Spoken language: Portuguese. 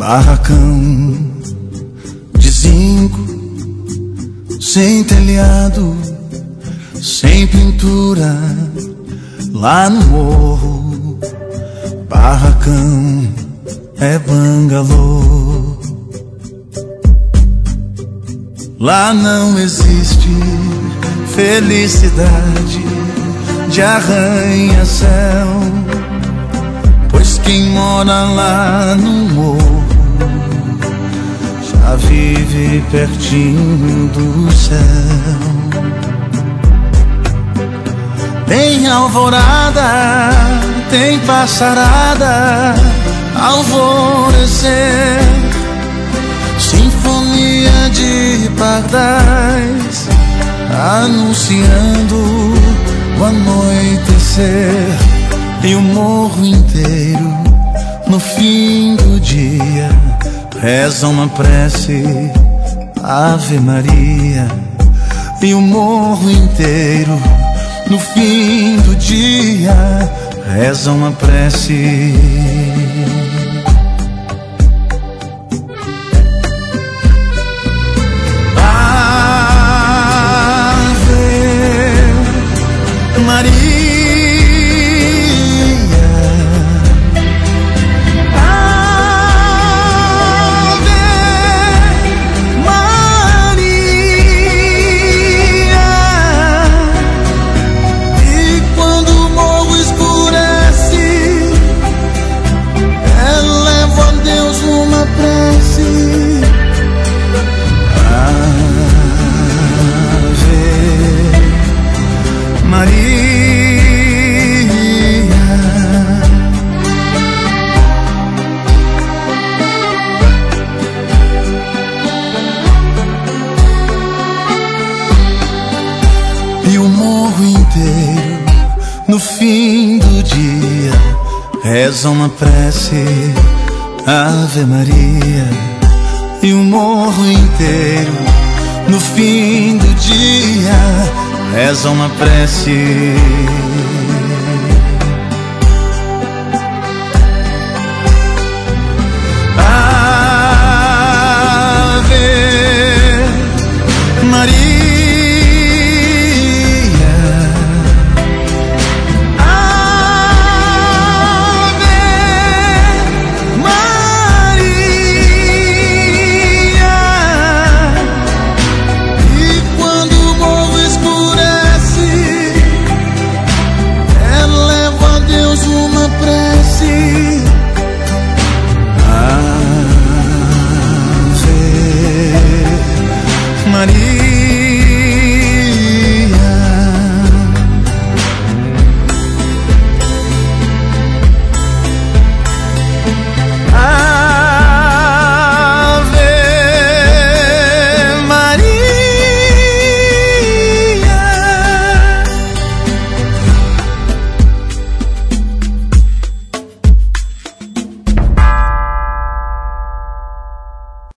Barracão de zinco, sem telhado, sem pintura, lá no morro. Barracão é bangalô. Lá não existe felicidade de arranha-céu, pois quem mora lá no morro já vive pertinho do céu. Tem alvorada, tem passarada, alvorecer, sinfonia de pardais anunciando o anoitecer. E o morro inteiro no fim do dia reza uma prece, Ave Maria. E o morro inteiro no fim do dia reza uma prece. Ave Maria. E o morro inteiro no fim do dia reza uma prece, Ave Maria. E o morro inteiro no fim do dia reza uma prece.